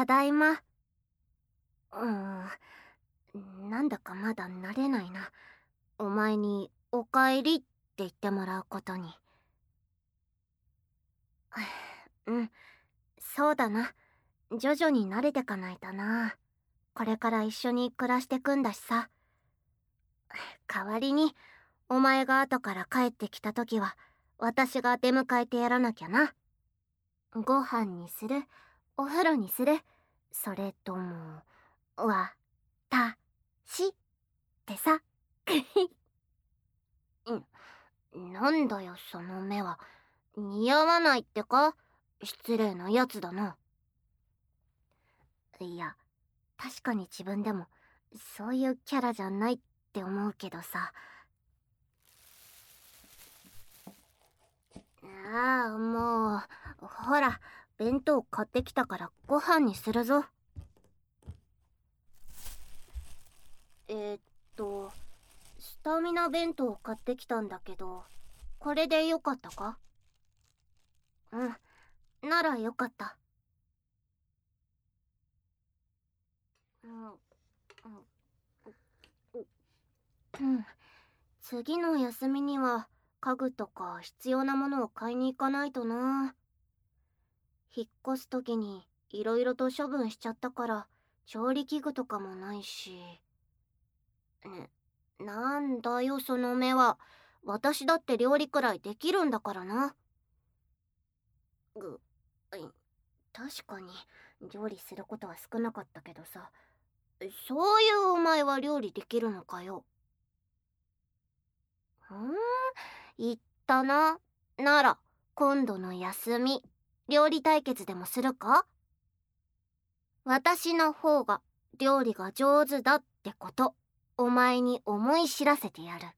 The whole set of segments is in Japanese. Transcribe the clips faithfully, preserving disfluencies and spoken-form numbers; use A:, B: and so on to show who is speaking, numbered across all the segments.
A: ただいま。うーん、なんだかまだ慣れないな。お前におかえりって言ってもらうことに。うん、そうだな。徐々に慣れてかないとな。これから一緒に暮らしてくんだしさ。代わりに、お前が後から帰ってきた時は、私が出迎えてやらなきゃな。ご飯にする？お風呂にする？それとも、わ、た、しってさ。うん、なんだよその目は。似合わないってか？失礼なやつだな。いや、確かに自分でも、そういうキャラじゃないって思うけどさ。ああ、もう、ほら、弁当買ってきたからご飯にするぞ。えーっと、スタミナ弁当買ってきたんだけど、これでよかったか？うん、ならよかった。うん、うん、うん。次の休みには家具とか必要なものを買いに行かないとな。引っ越す時にいろいろと処分しちゃったから調理器具とかもないし。ね、なんだよその目は。私だって料理くらいできるんだからな。ぐ、い確かに料理することは少なかったけどさ。そういうお前は料理できるのかよ。ふーん、言ったな。なら今度の休み料理対決でもするか？私の方が料理が上手だってことお前に思い知らせてやる。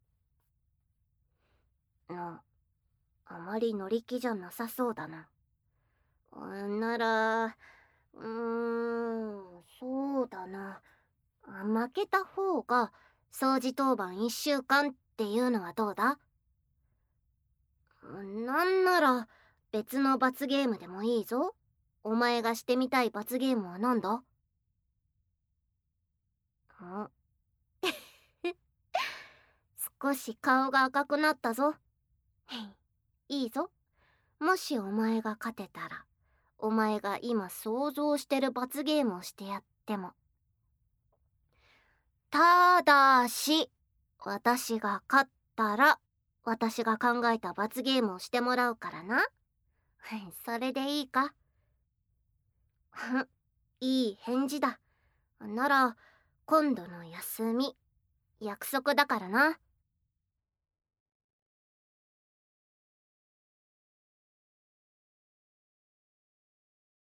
A: な、あまり乗り気じゃなさそうだな。なら、うーん、そうだな。負けた方が掃除当番いっしゅうかんっていうのはどうだ？なんなら別の罰ゲームでもいいぞ。お前がしてみたい罰ゲームは何だ？ん少し顔が赤くなったぞ。いいぞ。もしお前が勝てたら、お前が今想像してる罰ゲームをしてやっても。ただし、私が勝ったら、私が考えた罰ゲームをしてもらうからな。それでいいか？ふん、いい返事だ。なら、今度の休み、約束だからな。